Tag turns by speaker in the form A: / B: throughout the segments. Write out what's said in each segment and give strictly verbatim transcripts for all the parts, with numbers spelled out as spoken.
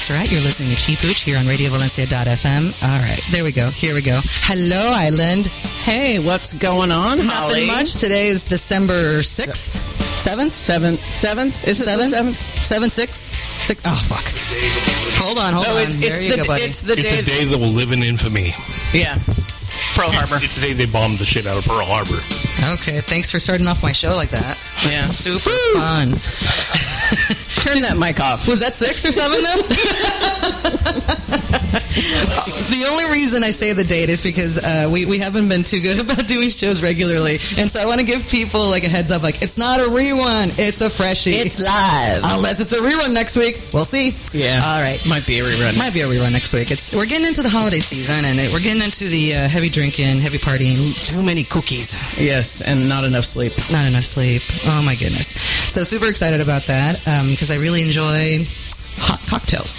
A: That's right. You're listening to Cheap Hooch here on radio valencia dot f m. All right. There we go. Here we go. Hello, Island.
B: Hey, what's going on, Holly?
A: Nothing much. Today is December sixth. seventh?
B: Seventh. Seventh? Is it
A: Seven?
B: the seventh?
A: Seven, six? Six? Oh, fuck. Hold on, hold
B: no,
A: on.
B: It's,
A: there
B: it's
A: you
B: the,
A: go, buddy.
B: It's the
C: It's
B: day.
C: a day that will live in infamy.
B: Yeah. Pearl Harbor.
C: It's the day they bombed the shit out of Pearl Harbor.
A: Okay, thanks for starting off my show like that.
B: Yeah.
A: That's super fun.
B: Turn that mic off.
A: Was that six or seven, then? The only reason I say the date is because uh, we, we haven't been too good about doing shows regularly. And so I want to give people like a heads up, like, it's not a rerun, it's a freshie.
B: It's live.
A: Unless it's a rerun next week. We'll see.
B: Yeah.
A: All right.
B: Might be a rerun.
A: Might be a rerun next week. It's We're getting into the holiday season, and it, we're getting into the uh, heavy drinking, heavy partying, too many cookies.
B: Yes, and not enough sleep.
A: Not enough sleep. Oh, my goodness. So super excited about that because I really enjoy hot cocktails.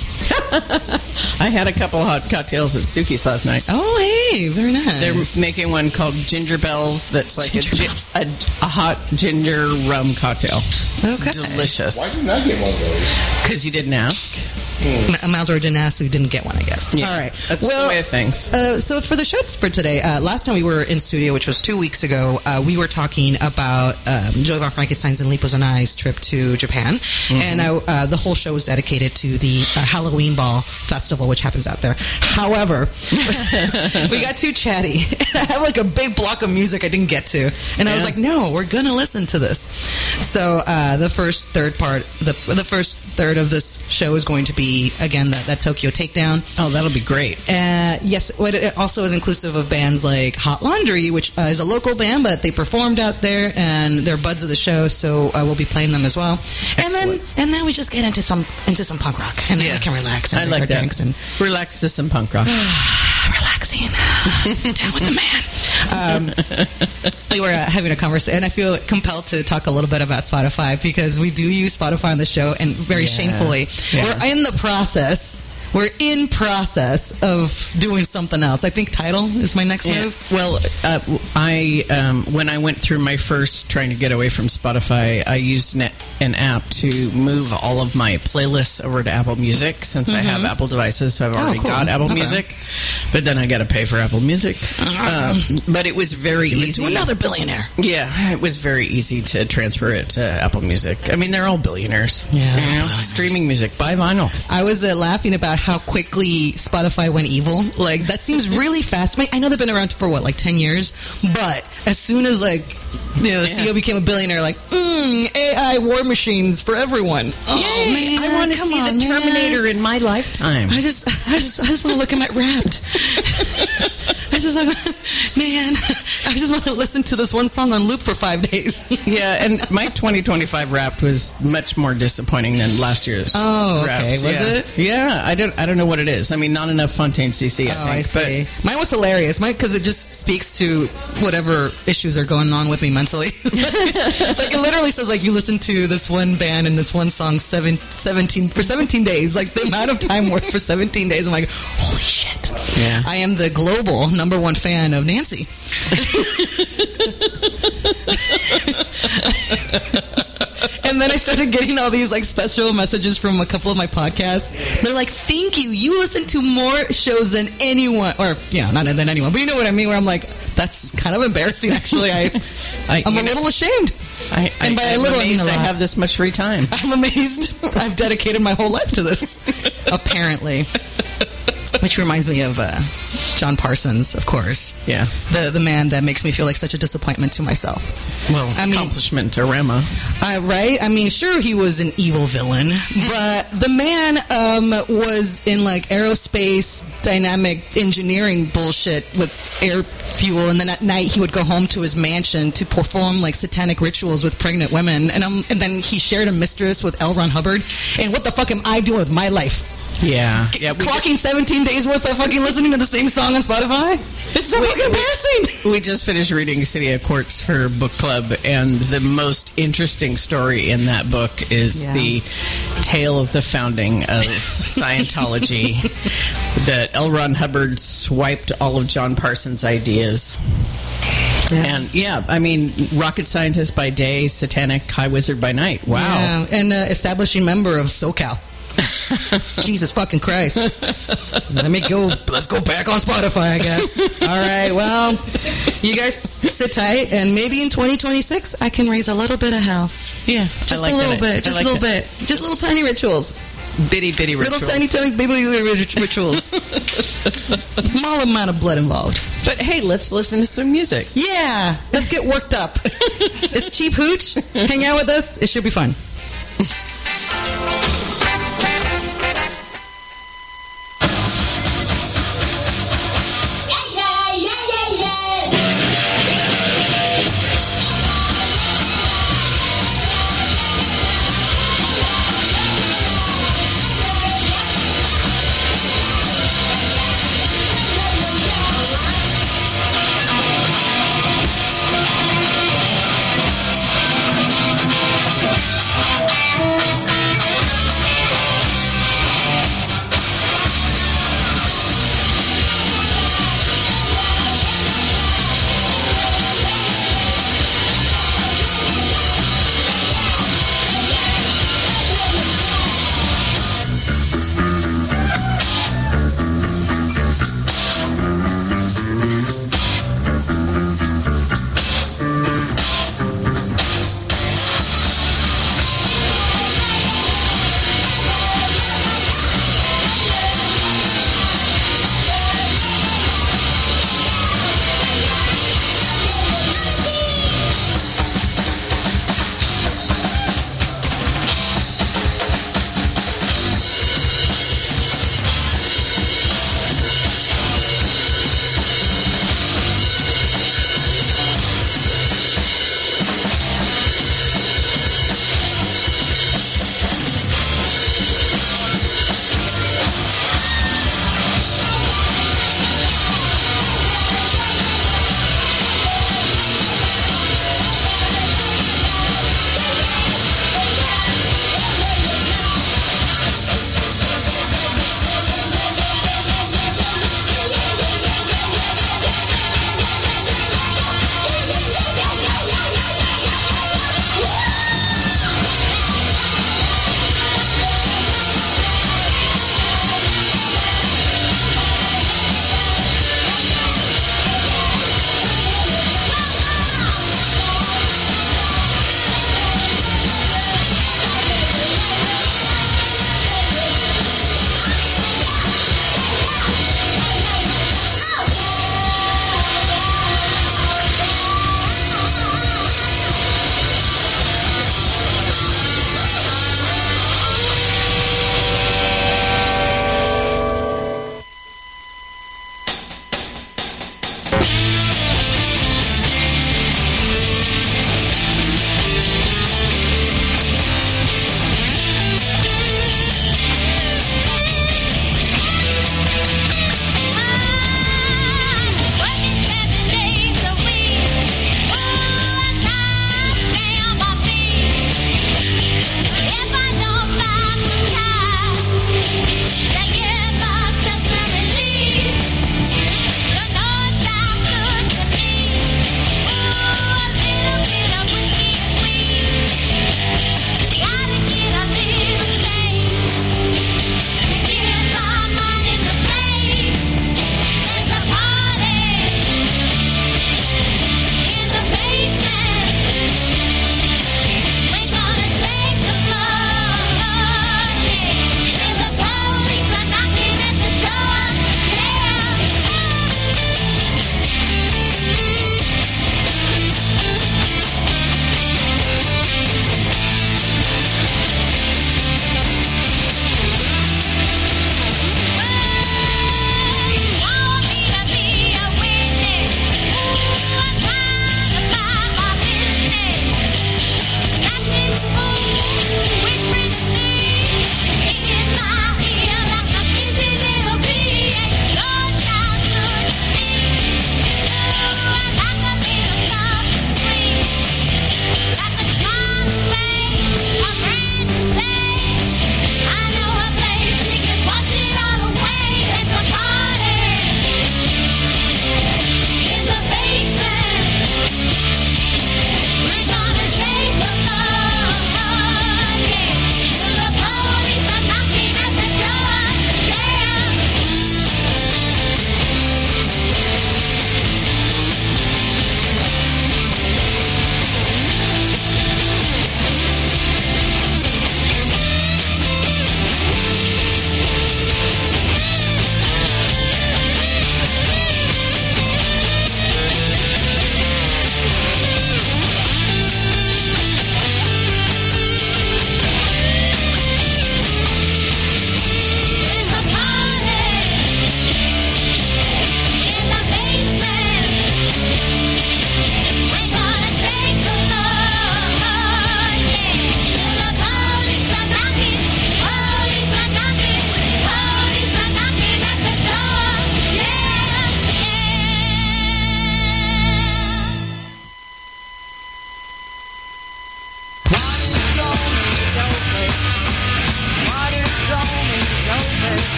B: I had a couple hot cocktails at Stooky's last night.
A: Oh, hey, very nice.
B: They're making one called Ginger Bells that's like a,
A: Ginger
B: gi-
A: Bells.
B: a, a hot ginger rum cocktail. It's
A: Okay.
B: delicious.
C: Why didn't I get one of those?
B: Because you didn't ask.
A: M- Malzor didn't ask, so we didn't get one, I guess.
B: Yeah,
A: All right.
B: That's
A: well,
B: the way of things.
A: Uh, so for the show for today, uh, last time we were in studio, which was two weeks ago, uh, we were talking about um, Joy von Frankenstein's and Lipos and I's trip to Japan.
B: Mm-hmm.
A: And uh, uh, the whole show was dedicated to the uh, Halloween Ball Festival, which happens out there. However, we got too chatty. I have like a big block of music I didn't get to. And I was
B: Yeah.
A: like, no, we're going to listen to this. So uh, the first third part, the, the first third of this show is going to be, again, that, that Tokyo Takedown.
B: Oh, that'll be great.
A: Uh, yes, what it also is inclusive of bands like Hot Laundry, which uh, is a local band, but they performed out there, and they're buds of the show, so uh, we'll be playing them as well. And
B: Excellent.
A: then, and then we just get into some into some punk rock, and then
B: Yeah.
A: we can relax and
B: I
A: drink
B: like
A: our
B: that.
A: drinks and
B: Relax to some punk rock.
A: relaxing down with the man. Um, we were uh, having a conversation, and I feel compelled to talk a little bit about Spotify because we do use Spotify on the show, and very
B: Yeah.
A: shamefully,
B: Yeah.
A: we're in the process. We're in process of doing something else. I think Tidal is my next
B: Yeah.
A: move.
B: Well, uh, I um, when I went through my first trying to get away from Spotify, I used an, an app to move all of my playlists over to Apple Music since I have Apple devices, so I've already
A: cool.
B: got Apple
A: Okay.
B: Music. But then I got to pay for Apple Music. Um, but it was very
A: Give it
B: easy.
A: to another billionaire.
B: Yeah, it was very easy to transfer it to Apple Music. I mean, they're all billionaires.
A: Yeah,
B: You
A: they're
B: know,
A: billionaires.
B: streaming music, buy vinyl.
A: I was uh, laughing about how quickly Spotify went evil. Like, that seems really fast. I know they've been around for, what, like ten years? But as soon as, like, you know, the
B: Yeah.
A: C E O became a billionaire, like, mm, A I war machines for everyone. Oh, man.
B: I want to
A: come
B: see
A: on,
B: the
A: man.
B: Terminator in my lifetime.
A: I just, I just, I just want to look at my Wrapped. I just, like, man, I just want to listen to this one song on loop for five days.
B: Yeah, and my twenty twenty-five Wrapped was much more disappointing than last year's.
A: Oh, okay.
B: Wrapped.
A: Was
B: yeah.
A: it?
B: Yeah, I don't. I don't know what it is. I mean, not enough Fontaine C C. I
A: Oh,
B: think.
A: I see. Mine was hilarious. Mine because it just speaks to whatever issues are going on with me mentally. Like, it literally says, like, you listen to this one band and this one song seven, seventeen for seventeen days. Like, the amount of time worked for seventeen days. I'm like, holy shit.
B: Yeah.
A: I am the global number one fan of Nancy. And then I started getting all these, like, special messages from a couple of my podcasts. They're like, thank you. You listen to more shows than anyone. Or, yeah, not than anyone. But you know what I mean? Where I'm like, that's kind of embarrassing, actually. I,
B: I,
A: I'm
B: you
A: a
B: know,
A: little ashamed.
B: I, I,
A: And by a
B: I'm
A: little, I mean
B: amazed
A: a
B: I
A: lot.
B: have this much free time.
A: I'm amazed. I've dedicated my whole life to this, apparently. Which reminds me of uh, John Parsons, of course.
B: Yeah.
A: The the man that makes me feel like such a disappointment to myself.
B: Well,
A: I mean-
B: accomplishment to Rema.
A: Uh, right? I mean, sure, he was an evil villain, but the man um, was in, like, aerospace dynamic engineering bullshit with air fuel, and then at night he would go home to his mansion to perform, like, satanic rituals with pregnant women, and, um, and then he shared a mistress with L. Ron Hubbard, and what the fuck am I doing with my life?
B: Yeah. Yeah. we-
A: Clocking seventeen days worth of fucking listening to the same song on Spotify? It's so fucking embarrassing!
B: We just finished reading City of Quartz for book club, and the most interesting story in that book is
A: Yeah.
B: the tale of the founding of Scientology. That L. Ron Hubbard swiped all of John Parsons' ideas. And yeah, I mean, rocket scientist by day, satanic high wizard by night. Wow.
A: Yeah, and uh, establishing member of SoCal. Jesus fucking Christ. Let me go. Let's go back on Spotify, I guess. All right, well, you guys sit tight, and maybe in twenty twenty-six, I can raise a little bit of hell.
B: Yeah,
A: Just
B: I like
A: a little
B: that.
A: bit.
B: I
A: Just
B: like
A: a little
B: that.
A: bit. Just little tiny rituals.
B: Bitty, bitty rituals.
A: Little tiny, tiny baby rituals. Small amount of blood involved.
B: But hey, let's listen to some music.
A: Yeah, let's get worked up. It's Cheap Hooch. Hang out with us. It should be fun.
D: Thank you.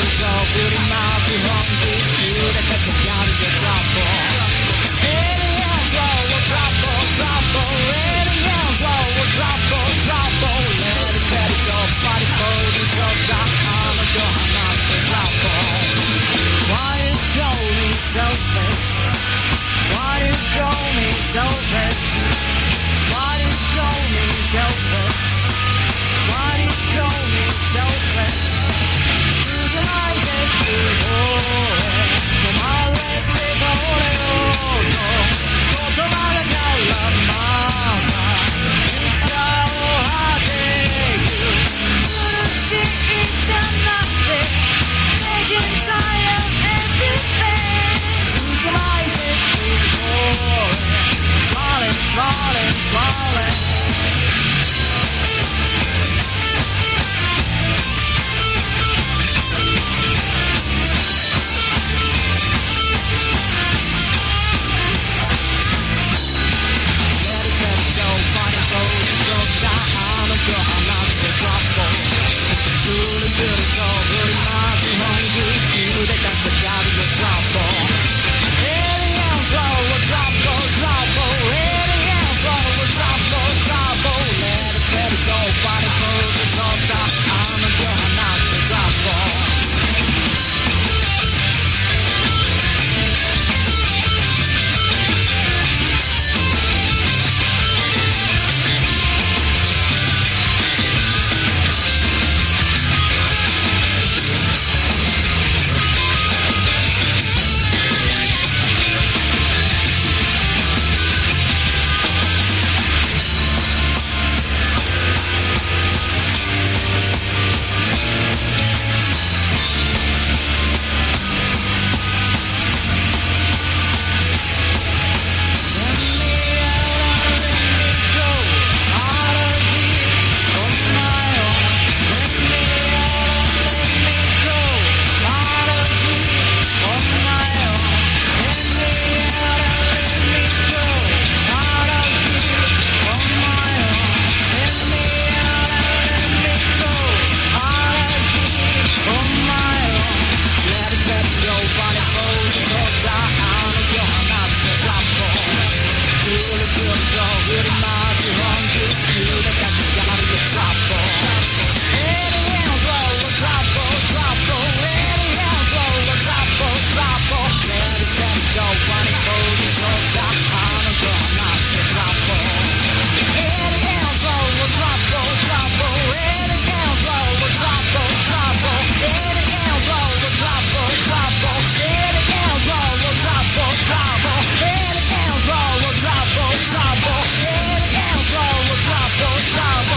D: Trouble.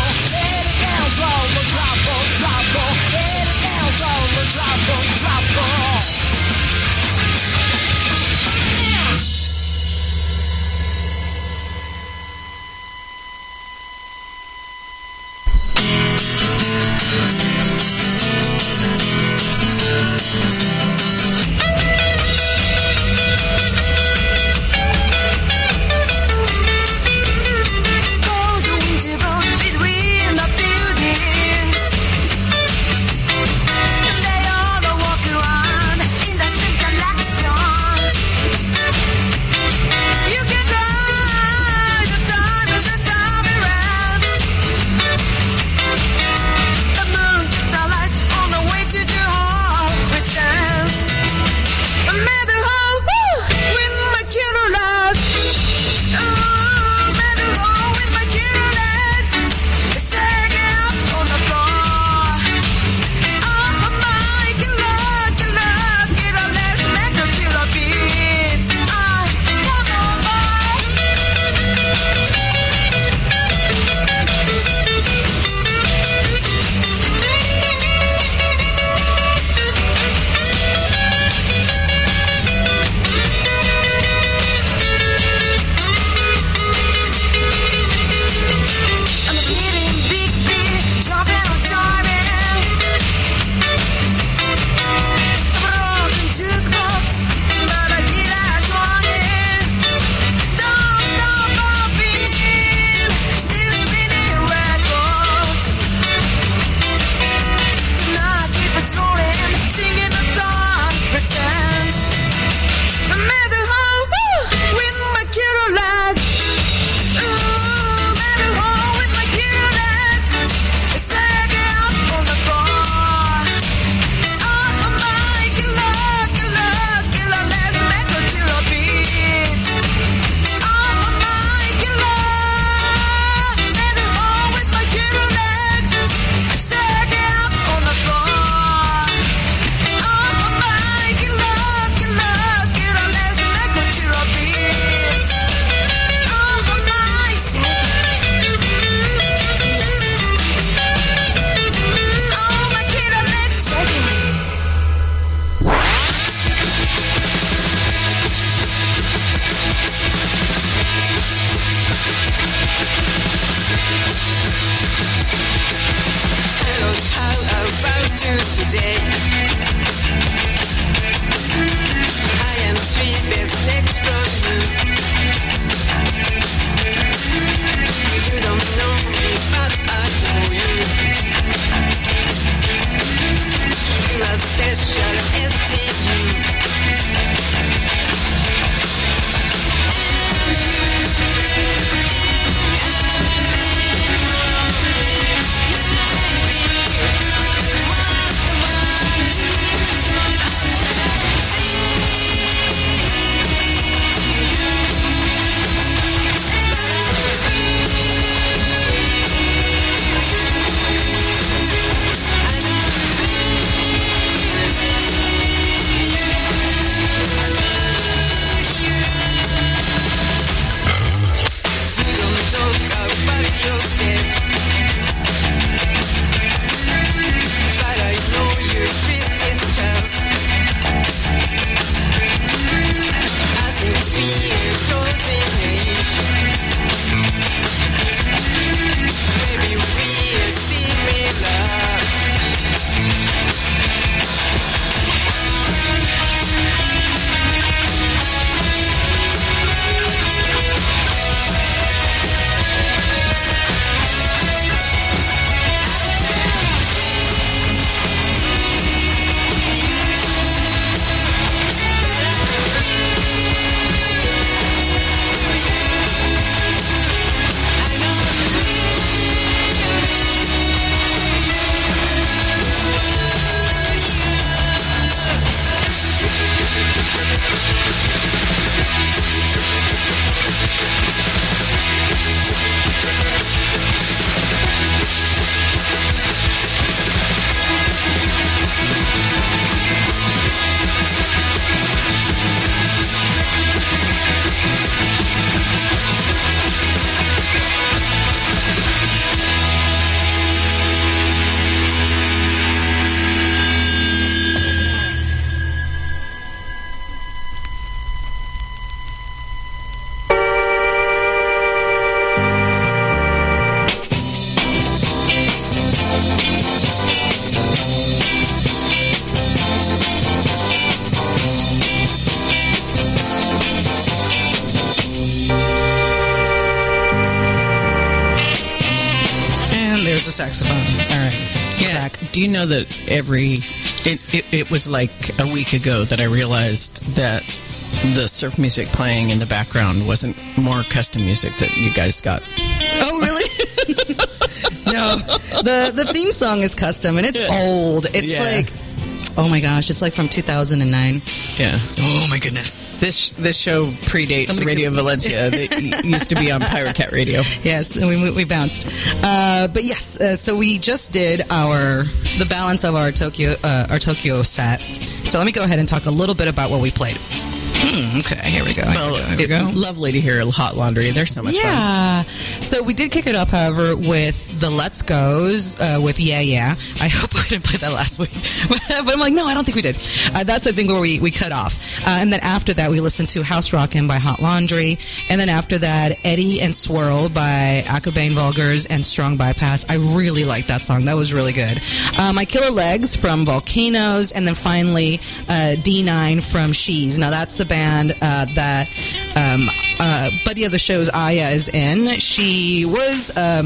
A: the saxophone. All right. We're
B: Yeah.
A: back.
B: Do you know that every it, it it was like a week ago that I realized that the surf music playing in the background wasn't more custom music that you guys got.
A: Oh, really? No. The the theme song is custom, and it's old. It's
B: Yeah.
A: like, oh my gosh, it's like from two thousand nine.
B: Yeah.
A: Oh my goodness.
B: This this show predates
A: Somebody
B: Radio
A: could-
B: Valencia. That used to be on Pirate Cat Radio.
A: Yes, and we we bounced. Uh, but yes, uh, so we just did our the balance of our Tokyo uh, our Tokyo set. So let me go ahead and talk a little bit about what we played. Hmm, okay, here we go. Here
B: Well,
A: we go. Here we
B: it,
A: go.
B: lovely to hear Hot Laundry. They're so much fun.
A: Yeah. So we did kick it off, however, with the Let's Goes uh, with Yeah Yeah. I hope we didn't play that last week. But I'm like, no, I don't think we did. Uh, that's, I think, where we, we cut off. Uh, and then after that, we listened to House Rockin' by Hot Laundry. And then after that, Eddie and Swirl by Akabane Vulgars and Strong Bypass. I really liked that song. That was really good. Uh, My Killer Legs from Volcanoes. And then finally, uh, D nine from She's. Now, that's the band uh, that um, uh, buddy of the show's Aya is in. She was um,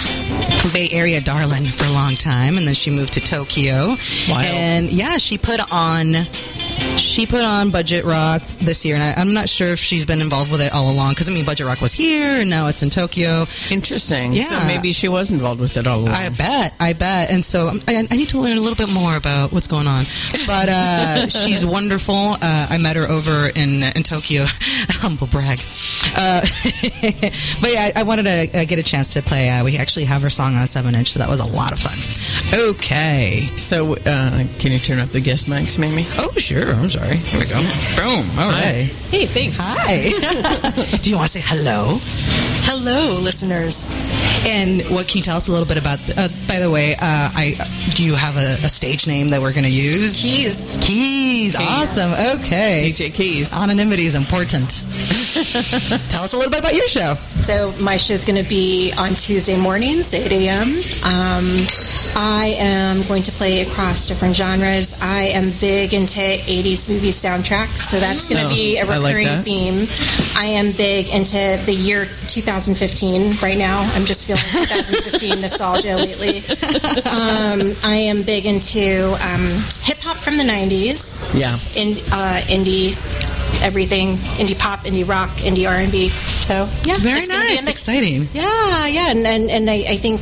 A: Bay Area darling for a long time, and then she moved to Tokyo.
B: Wild.
A: And yeah, she put on she put on Budget Rock this year, and I, I'm not sure if she's been involved with it all along, because I mean, Budget Rock was here, and now it's in Tokyo.
B: Interesting.
A: Yeah.
B: So maybe she was involved with it all along.
A: I bet, I bet. And so um, I, I need to learn a little bit more about what's going on. But uh, she's wonderful. Uh, I met her over in in Tokyo. Humble brag. Uh, but yeah, I, I wanted to uh, get a chance to play. Uh, we actually have her song on a seven inch, so that was a lot of fun. Okay.
B: So, uh, can you turn up the guest mics, maybe?
A: Oh, sure. I'm sorry. Here we go. Boom. All right.
D: Hey, thanks.
A: Hi. Do you want to say hello?
D: Hello, listeners.
A: And what can you tell us a little bit about? Uh, by the way, uh, I do you have a, a stage name that we're going to use?
D: Keys.
A: Keys. Awesome. Okay.
B: D J Keys.
A: Anonymity is important. Tell us a little bit about your show.
D: So my show's going to be on Tuesday mornings, eight a.m. Um, I am going to play across different genres. I am big into eighties movie soundtracks, so that's going to
B: Oh,
D: be a
B: I like
D: recurring
B: that.
D: theme. I am big into the year two thousand fifteen right now. I'm just feeling two thousand fifteen nostalgia lately. Um, I am big into um, hip-hop from the nineties.
B: Yeah.
D: In, uh, indie, everything, indie pop, indie rock, indie R and B. So yeah,
A: Very
D: it's gonna be a
A: nice.
D: mix.
A: Exciting.
D: Yeah, yeah, and and, and I, I think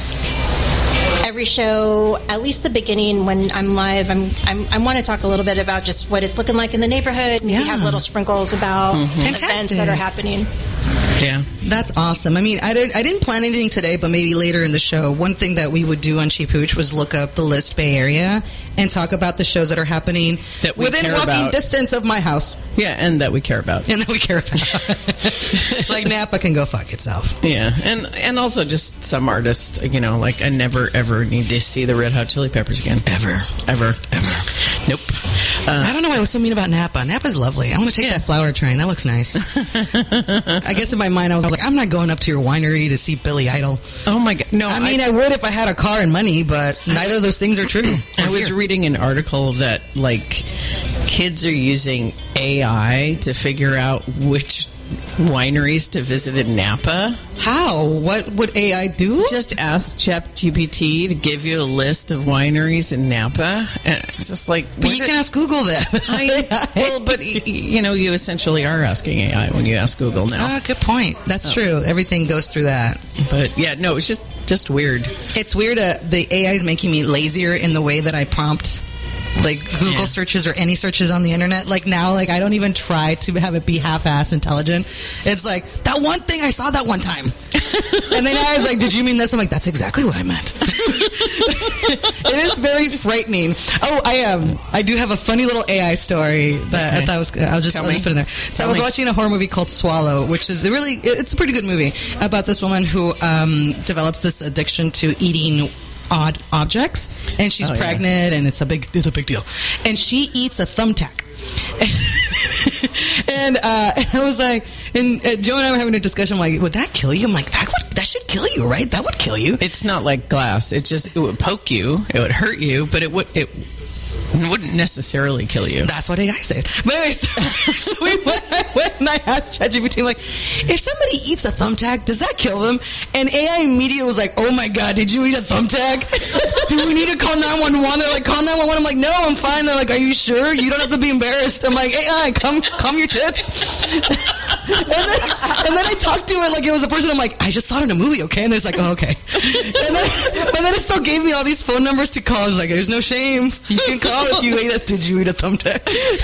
D: every show, at least the beginning when I'm live, I'm, I'm I want to talk a little bit about just what it's looking like in the neighborhood. Maybe
A: Yeah.
D: have little sprinkles about events
A: Fantastic.
D: that are happening.
B: Yeah.
A: That's awesome. I mean, I didn't, I didn't plan anything today, but maybe later in the show, one thing that we would do on Cheap Hooch was look up the list Bay Area and talk about the shows that are happening
B: That we
A: within
B: care
A: walking
B: about.
A: distance of my house
B: Yeah, and that we care about.
A: and that we care about. Like Napa can go fuck itself.
B: Yeah, and and also just some artists, you know, like I never ever need to see the Red Hot Chili Peppers again.
A: Ever.
B: Ever. Ever. Nope. Uh,
A: I don't know why I was so mean about Napa. Napa's lovely. I want to take
B: Yeah.
A: that flower train. That looks nice. I guess in my mind, I was like, I'm not going up to your winery to see Billy Idol.
B: oh my god. No,
A: I mean, I, would if I had a car and money, but neither of those things are true.
B: I was
A: Here.
B: reading an article that like kids are using A I to figure out which wineries to visit in Napa.
A: How? What would A I do?
B: Just ask ChatGPT to give you a list of wineries in Napa, and it's just like.
A: But you
B: where-
A: can ask Google that.
B: I, well, but y- you know, you essentially are asking A I when you ask Google now.
A: Ah, good point. That's true. Everything goes through that.
B: But yeah, no, it's just just weird.
A: It's weird. Uh, the A I is making me lazier in the way that I prompt, like Google
B: Yeah.
A: searches or any searches on the internet. Like now, like I don't even try to have it be half-ass intelligent. It's like that one thing I saw that one time, and then I was like, "Did you mean this?" I'm like, "That's exactly what I meant." It is very frightening. Oh, I um, I do have a funny little A I story that
B: Okay.
A: I thought was. I'll just,
B: Tell
A: I'll
B: me.
A: just put in there. So
B: Tell
A: I was
B: me.
A: watching a horror movie called Swallow, which is a really, it's a pretty good movie about this woman who um, develops this addiction to eating odd objects, and she's
B: Oh, yeah.
A: pregnant, and it's a big, it's a big deal. And she eats a thumbtack. And uh, I was like, and uh, Joe and I were having a discussion. I'm like, would that kill you? I'm like, that would, that should kill you, right? That would kill you.
B: It's not like glass. It just it would poke you. It would hurt you, but it would it It wouldn't necessarily kill you.
A: That's what A I said. But anyways, so we went, I went and I asked ChatGPT, like, if somebody eats a thumbtack, does that kill them? And A I immediately was like, oh my God, did you eat a thumbtack? Do we need to call nine one one? They're like, call nine one one. I'm like, no, I'm fine. They're like, are you sure? You don't have to be embarrassed. I'm like, A I, come, calm your tits. and, then, and then I talked to it like it was a person. I'm like, I just saw it in a movie, okay? And it's like, oh, okay. And then, but then it still gave me all these phone numbers to call. I was like, there's no shame. You can call if you ate a, did you eat a thumbtack?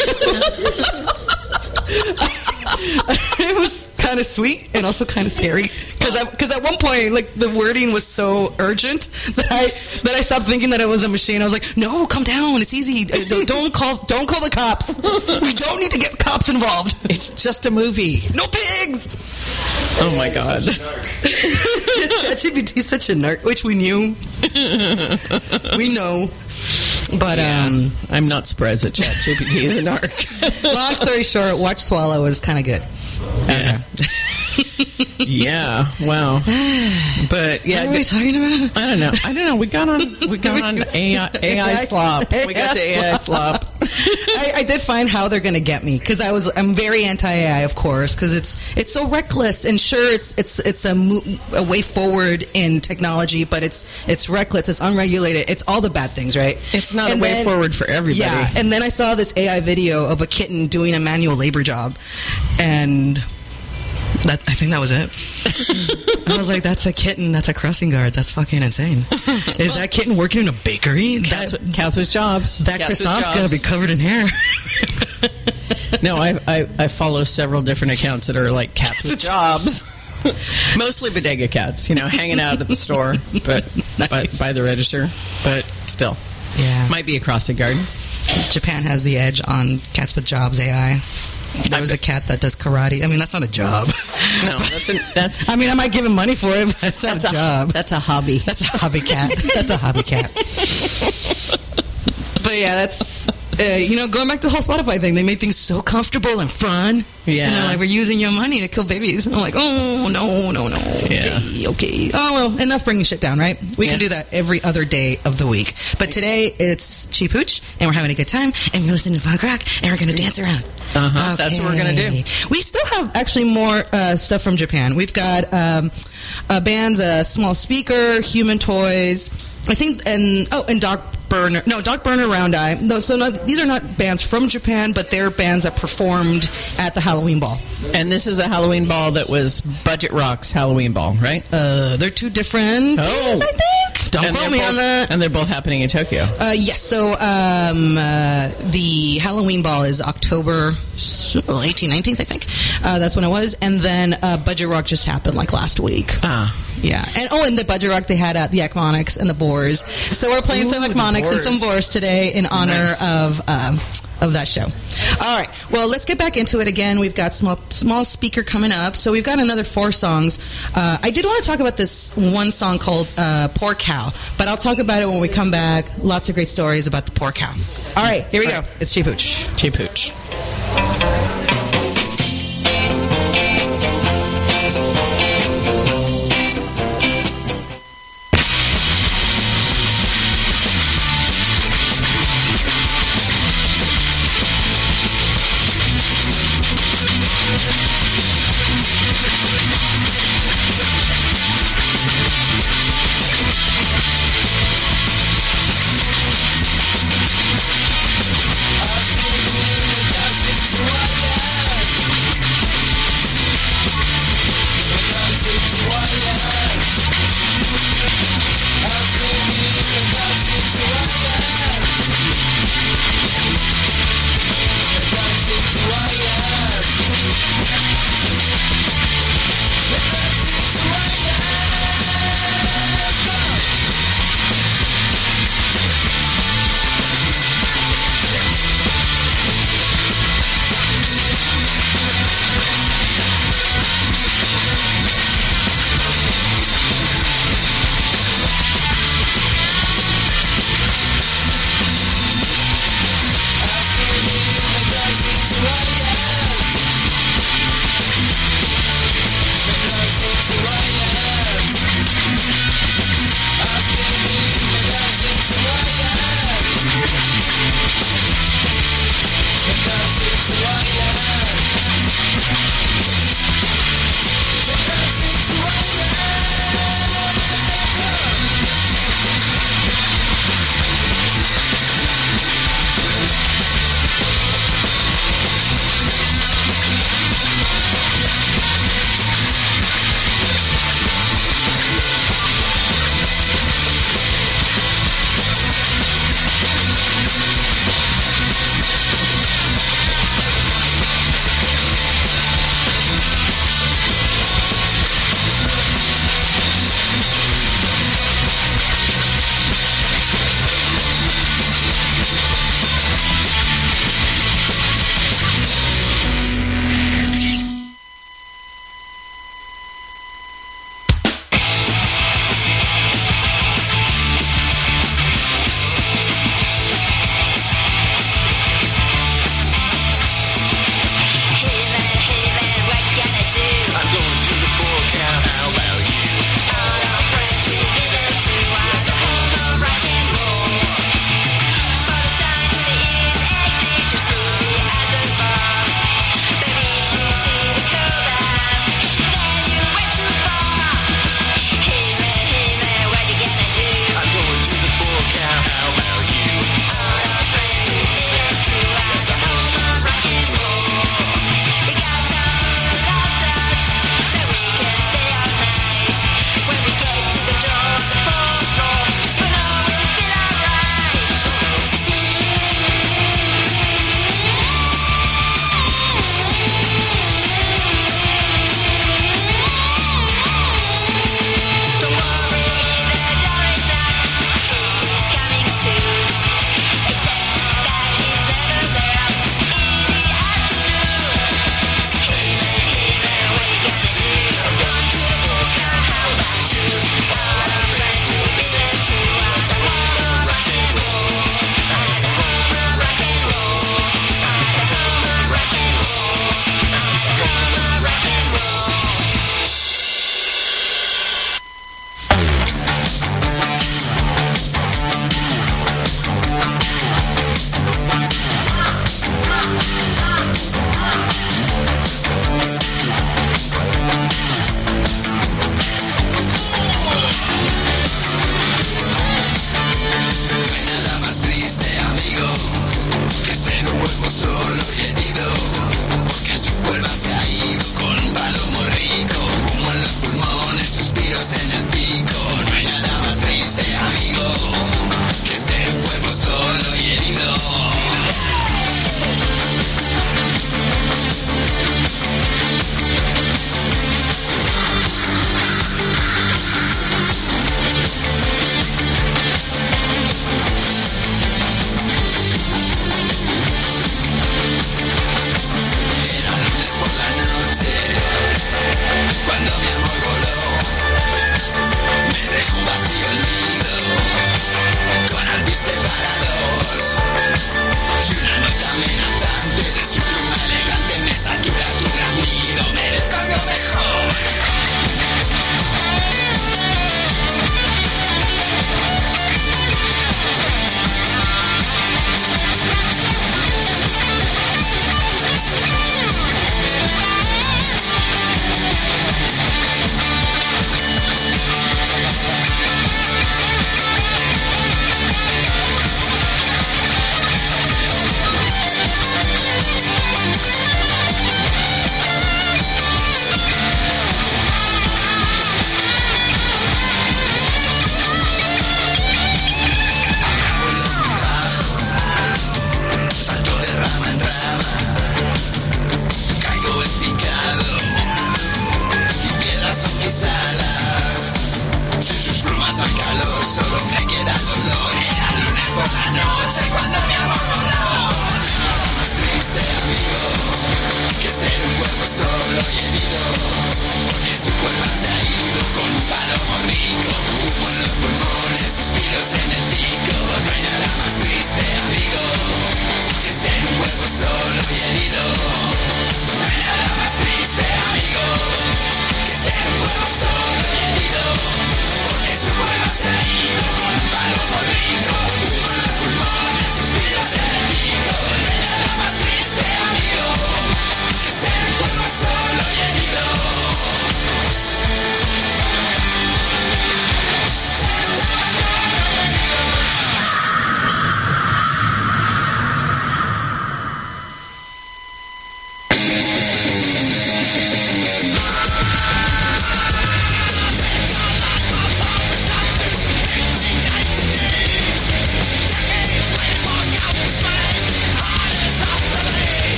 A: It was kind of sweet and also kind of scary because because at one point, like, the wording was so urgent that I that I stopped thinking that it was a machine. I was like, no, calm down, it's easy. Don't, don't call don't call the cops. We don't need to get cops involved.
B: It's just a movie.
A: No pigs.
B: Oh my God.
A: ChatGPT is such a narc, which we knew. We know. But
B: Yeah,
A: um,
B: I'm not surprised that ChatGPT is a narc.
A: long story short, Watch Swallow was kind of good.
B: Yeah. Yeah. Wow. But yeah,
A: What are we talking about?
B: I don't know. I don't know. We got on. We got on A I, A I slop. We got to A I slop.
A: I, I did find how they're going to get me because I was I'm very anti-A I, of course, because it's it's so reckless. And sure, it's it's it's a, mo- a way forward in technology, but it's it's reckless, it's unregulated, it's all the bad things, right?
B: It's not
A: And
B: a way
A: then-
B: forward for everybody.
A: Yeah, and then I saw this A I video of a kitten doing a manual labor job, and that I think that was it. I was like, that's a kitten, that's a crossing guard, that's fucking insane. Is that kitten working in a bakery?
B: Cats,
A: That,
B: with- cats with jobs.
A: that
B: Cats with
A: croissant's
B: jobs.
A: gonna be covered in hair.
B: No, I, I I follow several different accounts that are like cats with jobs. Mostly bodega cats, you know, hanging out at the store, but by,
A: Nice.
B: by the register. But still,
A: Yeah.
B: might be a crossing guard.
A: Japan has the edge on cats with jobs A I. There was a cat that does karate. I mean, that's not a job.
B: No, that's a, that's
A: I mean, I might give him money for it, but it's not
B: that's
A: a job.
B: That's a hobby.
A: That's a hobby cat. That's a hobby cat. But yeah, that's, uh, you know, going back to the whole Spotify thing, they made things so comfortable and fun.
B: Yeah.
A: And they're like, we're using your money to kill babies. And I'm like, oh, no, no, no.
B: Yeah.
A: Okay, okay. Oh, well, enough bringing shit down, right? We
B: Yeah.
A: can do that every other day of the week. But today, it's Cheap Hooch, and we're having a good time, and we're listening to punk rock, and we're going to dance around.
B: Uh-huh, that's what we're gonna do.
A: Okay. We still have actually more uh, stuff from Japan. We've got um, uh, bands, uh, Small Speaker, Human Toys, I think, and oh, and Doc Burner. No, Doc Burner, Round Eye. No, so no, these are not bands from Japan, but they're bands that performed at the Halloween Ball.
B: And this is a Halloween ball that was Budget Rock's Halloween ball, right?
A: Uh, they're two different
B: Oh.
A: things, I think. Don't
B: And
A: quote
B: they're
A: me
B: both-
A: on that.
B: And they're both happening in Tokyo.
A: Uh, yes, so um, uh, the Halloween Ball is October eighteenth, nineteenth, I think. Uh, that's when it was. And then uh, Budget Rock just happened like last week.
B: Ah.
A: Yeah. And oh, and the Budget Rock, they had uh, the Ekmonics and the Boars. So we're playing
B: Ooh,
A: some
B: the
A: Ekmonics and some
B: Boars.
A: Boars today in honor
B: Nice.
A: of um, of that show. All right. Well, let's get back into it again. We've got small small speaker coming up. So we've got another four songs. Uh, I did want to talk about this one song called uh, Poor Cow, but I'll talk about it when we come back. Lots of great stories about the poor cow. All right. Here we go. It's Cheap Hooch.
B: Cheap Hooch.
E: I feel good, but that's it, so I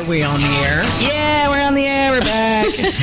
B: we on the air?
A: Yeah, we're on the air. We're back.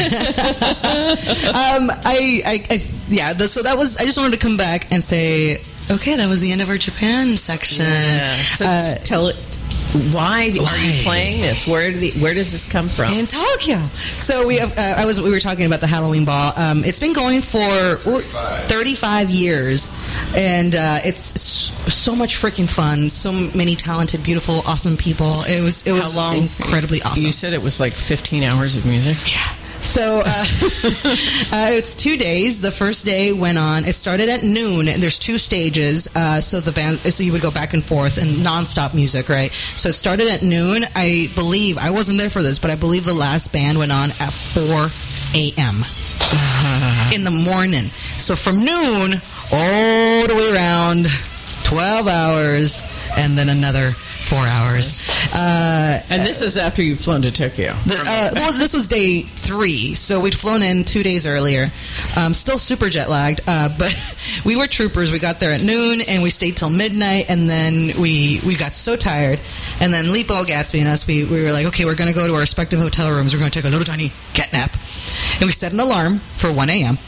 A: um, I, I, I, yeah. The, so that was. I just wanted to come back and say, okay, that was the end of our Japan section.
B: Yeah. So
A: Uh,
B: t- tell it. Why do, are
A: Why?
B: you playing this? Where do the, where does this come from?
A: in Tokyo. So we have. Uh, I was. We were talking about the Halloween ball. Um, it's been going for thirty-five years, and uh, it's s- so much freaking fun. So many talented, beautiful, awesome people. It was. It was
B: How long?
A: incredibly awesome.
B: You said it was like fifteen hours of music.
A: Yeah. So uh, uh, it's two days. The first day went on. It started at noon. And there's two stages. Uh, so the band, so you would go back and forth and nonstop music, right? So it started at noon. I believe I wasn't there for this, but I believe the last band went on at four a.m. in the morning. So from noon all the way around, twelve hours, and then another four hours. Uh,
B: And this is after you've flown to Tokyo.
A: the, uh, well, this was day three, so we'd flown in two days earlier. Um, still super jet lagged, uh, but we were troopers. We got there at noon, and we stayed till midnight, and then we, we got so tired. And then Lipo, Gatsby, and us, we, we were like, okay, we're going to go to our respective hotel rooms. We're going to take a little tiny cat nap. And we set an alarm for one a.m.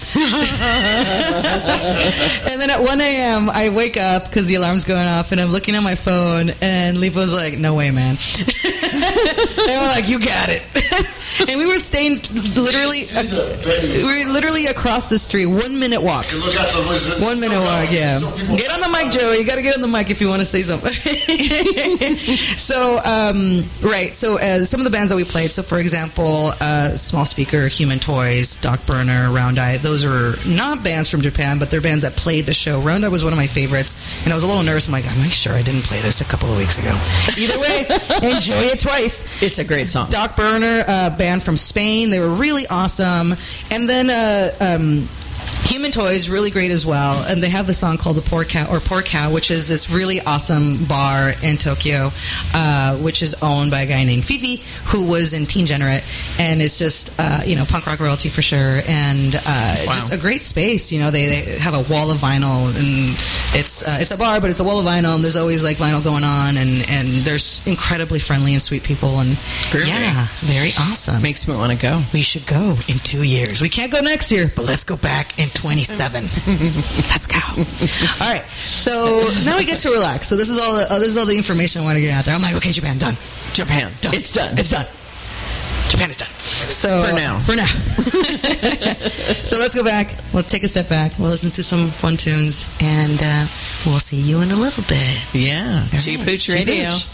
A: And then at one a.m., I wake up because the alarm's going off, and I'm looking at my phone, and Lipo's like, no way, man. And we're like, you got it. And we were staying literally, uh, we were literally across the street, one minute walk.
E: Look at the wizards.
A: One minute walk, yeah. Get on the mic, Joey. You got to get on the mic if you want to say something. So, um, right. So, uh, some of the bands that we played. So, for example, uh, Small Speaker, Human Toys, Doc Burner, Round Eye. Those are not bands from Japan, but they're bands that played the show. Round Eye was one of my favorites, and I was a little nervous. I'm like, I'm not sure I didn't play this a couple of weeks ago. Either way, enjoy it twice.
B: It's a great song.
A: Doc Burner, uh, band from Spain. They were really awesome. And then uh, um, Human Toys, really great as well. And they have the song called The Poor Cow, or Poor Cow, which is this really awesome bar in Tokyo, uh, which is owned by a guy named Fifi, who was in Teen Generate. And it's just, uh, you know, punk rock royalty for sure. And uh,
B: Wow.
A: just a great space. You know, they, they have a wall of vinyl, and it's uh, it's a bar, but it's a wall of vinyl, and there's always like vinyl going on, and, and there's incredibly friendly and sweet people. And
B: Groovy.
A: yeah, very awesome.
B: Makes me want to go.
A: We should go in two years. We can't go next year, but let's go back in twenty-seven. Let's go. All right. So now we get to relax. So this is all. The, uh, this is all the information I want to get out there. I'm like, okay, Japan, done.
B: Japan.
A: Done.
B: It's done.
A: It's done. Japan is done. So
B: For now.
A: For now. So let's go back. We'll take a step back. We'll listen to some fun tunes, and uh, we'll see you in a little bit.
B: Yeah.
A: All
B: Cheap
A: right,
B: Hooch
A: Cheap
B: Radio.
A: Hooch.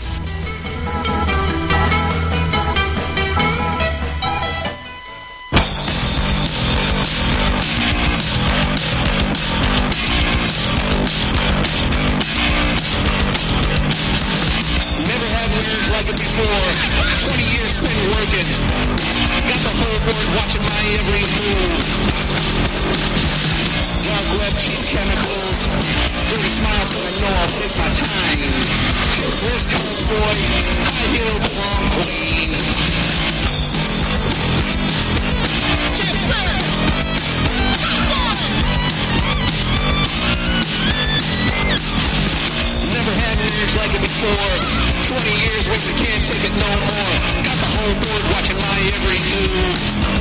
F: Never had nerves like it before. twenty years spent working. Got the whole board watching my every move. Dark web, cheap chemicals. Dirty smiles, but I know I'll take my time. Just wrist colors, boy. High heel, prom queen. Never had nerves like it before. twenty years wasted, can't take it no more. Got the whole board watching my every move.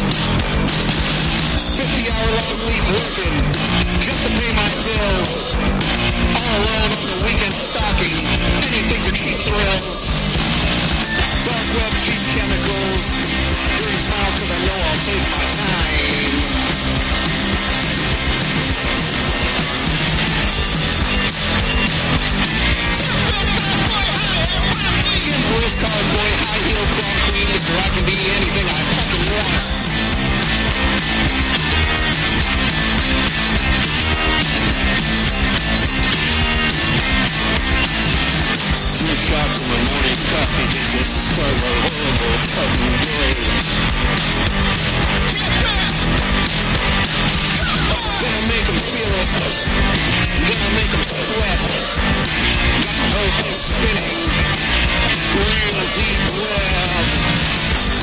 F: fifty hour long week working just to pay my bills. All alone on the weekend stocking. Anything for cheap thrills. Dark web, cheap chemicals. Dirty smiles cause I know I'll take my time. Jim Police Cars Boy, high heel prom queen, Mister I can be anything I fucking want. Two shots in the morning coffee just to start a horrible fucking day. Gonna make them feel it. Gonna make them sweat. Got the whole place spinning. Real deep web.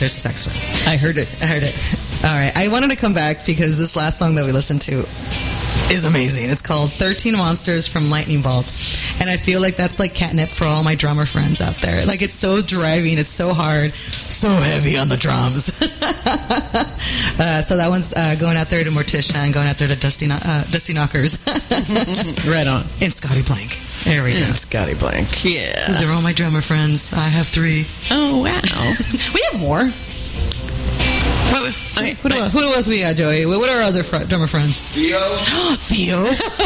A: there's a saxophone.
B: I heard it.
A: I heard it. All right. I wanted to come back because this last song that we listened to is amazing. It's called thirteen Monsters from Lightning Bolt. And I feel like that's like catnip for all my drummer friends out there. Like, it's so driving. It's so hard. So heavy on the drums. uh, so that one's uh, going out there to Morticia and going out there to Dusty, uh, Dusty Knockers.
B: Right on.
A: And Scotty Blank. There we go.
B: And Scotty Blank. Yeah.
A: Those are all my drummer friends. I have three.
B: Oh, wow.
A: We have more. What,
B: I,
A: who, do, who else we got, Joey? What are our other fr- drummer friends?
E: Theo.
A: Theo?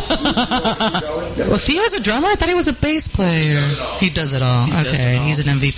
A: Well, Theo's a drummer? I thought he was a bass player.
E: He does it all.
A: He does it all.
B: He does
A: okay,
B: it all.
A: he's an M V